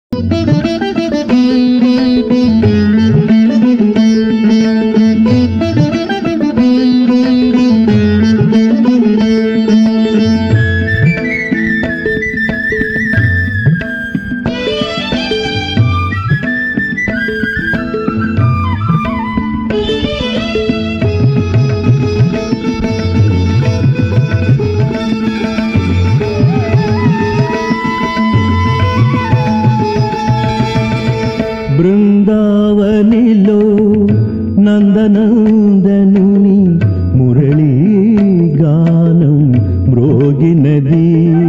బృందావనిలో నందనందనుని మురళీ గానం మ్రోగినది.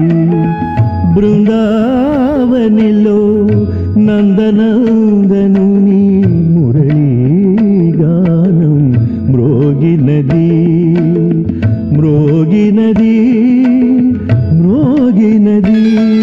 బృందావనిలో నందనందనుని మురళీ గానం మ్రోగినది మ్రోగినది మ్రోగినది.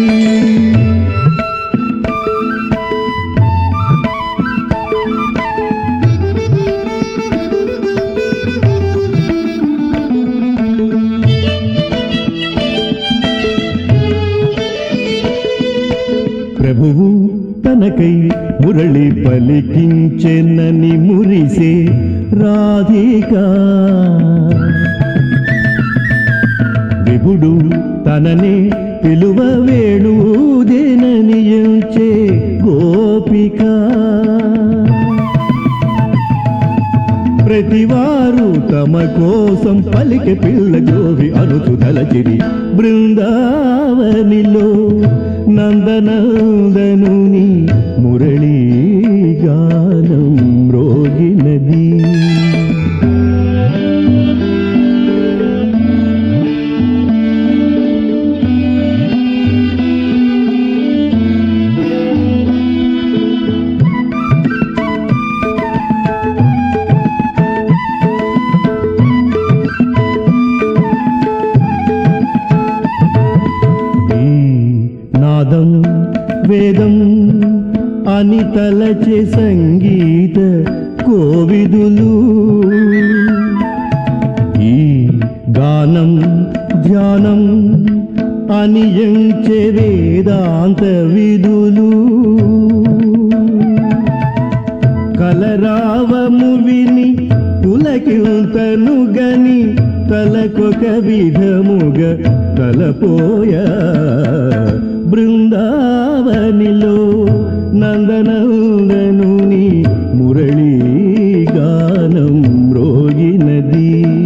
ప్రభువు తనకై మురళి పలికించెనని మురిసే రాధికా. విభుడు తననే పిలువ వేణుదేనని ఎంచే గోపిక. ప్రతివారు తమ కోసం పలికె పిల్ల గోవి అనుచు తలచిరి. బృందావనిలో నందనందనుని మురళీ గానం మ్రోగినది. నాదం వేదం అని తలచే సంగీత కోవిదులు. ఈ గానం ధ్యానం అని ఎంచే వేదాంత విధులు. కలరావము విని పులకింతను గని తలకొక విధముగ తలపోయ. బృందావనిలో నందనందనుని మురళీ గానం మ్రోగినది.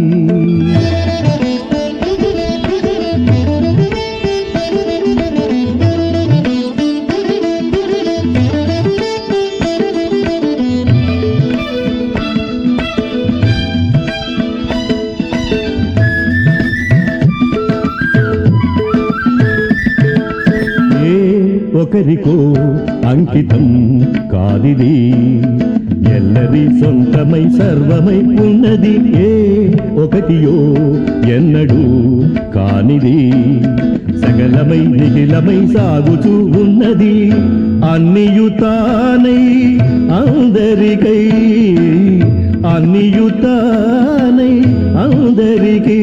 ఒకరికో అంకితం కాదిది, ఎల్లరి సొంతమై సర్వమై ఉన్నది. ఏ ఒకటియో ఎన్నడూ కానిది, సకలమై నిఖిలమై సాగుతూ ఉన్నది. అన్నియుతానై అందరికై అన్నియుతానై అందరికీ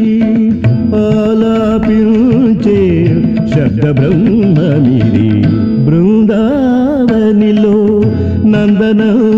ఆలాపించే శబ్ద బ్రహ్మమిది. బృందావనిలో నందన